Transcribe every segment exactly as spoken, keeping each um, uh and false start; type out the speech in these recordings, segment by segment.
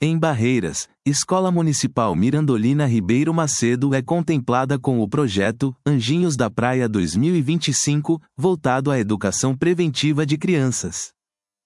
Em Barreiras, Escola Municipal Mirandolina Ribeiro Macedo é contemplada com o projeto Anjinhos da Praia dois mil e vinte e cinco, voltado à educação preventiva de crianças.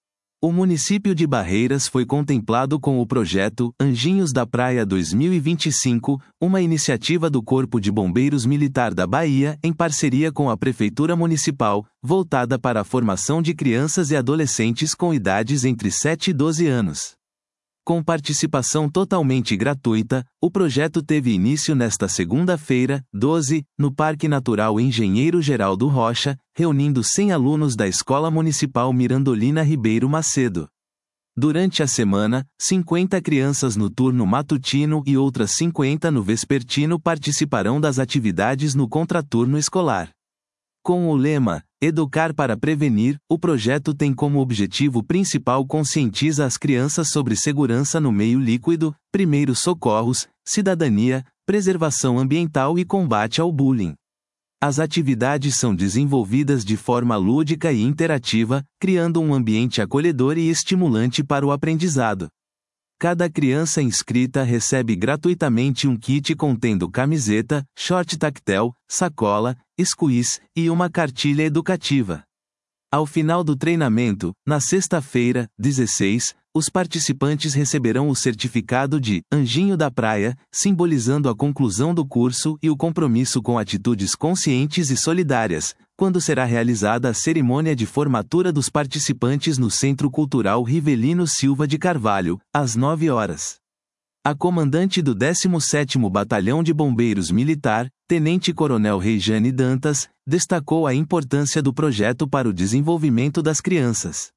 O município de Barreiras foi contemplado com o projeto Anjinhos da Praia dois mil e vinte e cinco, uma iniciativa do Corpo de Bombeiros Militar da Bahia em parceria com a Prefeitura Municipal, voltada para a formação de crianças e adolescentes com idades entre sete e doze anos. Com participação totalmente gratuita, o projeto teve início nesta segunda-feira, doze, no Parque Natural Engenheiro Geraldo Rocha, reunindo cem alunos da Escola Municipal Mirandolina Ribeiro Macedo. Durante a semana, cinquenta crianças no turno matutino e outras cinquenta no vespertino participarão das atividades no contraturno escolar. Com o lema Educar para Prevenir, o projeto tem como objetivo principal conscientiza as crianças sobre segurança no meio líquido, primeiros socorros, cidadania, preservação ambiental e combate ao bullying. As atividades são desenvolvidas de forma lúdica e interativa, criando um ambiente acolhedor e estimulante para o aprendizado. Cada criança inscrita recebe gratuitamente um kit contendo camiseta, short tactel, sacola, squeeze e uma cartilha educativa. Ao final do treinamento, na sexta-feira, dezesseis, os participantes receberão o certificado de Anjinho da Praia, simbolizando a conclusão do curso e o compromisso com atitudes conscientes e solidárias, quando será realizada a cerimônia de formatura dos participantes no Centro Cultural Rivelino Silva de Carvalho, às nove horas. A comandante do décimo sétimo Batalhão de Bombeiros Militar, Tenente-Coronel Reijane Dantas, destacou a importância do projeto para o desenvolvimento das crianças.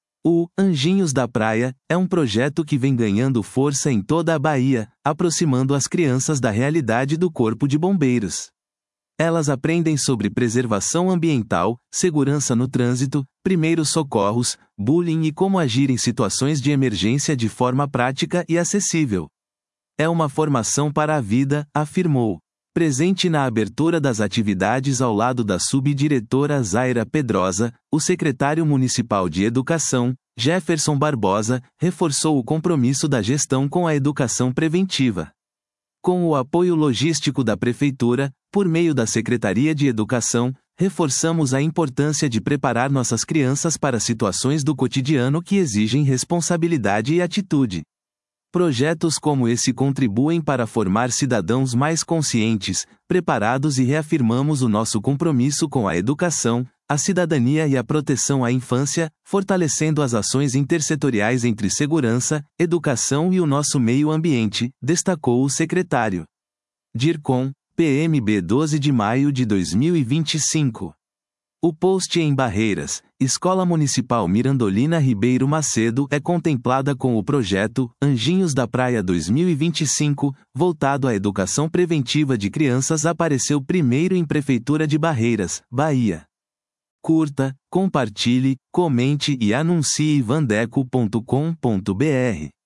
O Anjinhos da Praia é um projeto que vem ganhando força em toda a Bahia, aproximando as crianças da realidade do Corpo de Bombeiros. Elas aprendem sobre preservação ambiental, segurança no trânsito, primeiros socorros, bullying e como agir em situações de emergência de forma prática e acessível. É uma formação para a vida, afirmou. Presente na abertura das atividades ao lado da subdiretora Zaira Pedrosa, o secretário municipal de Educação, Jefferson Barbosa, reforçou o compromisso da gestão com a educação preventiva. Com o apoio logístico da Prefeitura, por meio da Secretaria de Educação, reforçamos a importância de preparar nossas crianças para situações do cotidiano que exigem responsabilidade e atitude. Projetos como esse contribuem para formar cidadãos mais conscientes, preparados e reafirmamos o nosso compromisso com a educação, a cidadania e a proteção à infância, fortalecendo as ações intersetoriais entre segurança, educação e o nosso meio ambiente, destacou o secretário. DIRCOM, P M B doze de maio de dois mil e vinte e cinco. O post em Barreiras, Escola Municipal Mirandolina Ribeiro Macedo é contemplada com o projeto Anjinhos da Praia dois mil e vinte e cinco, voltado à educação preventiva de crianças apareceu primeiro em Prefeitura de Barreiras, Bahia. Curta, compartilhe, comente e anuncie vandeco ponto com ponto br.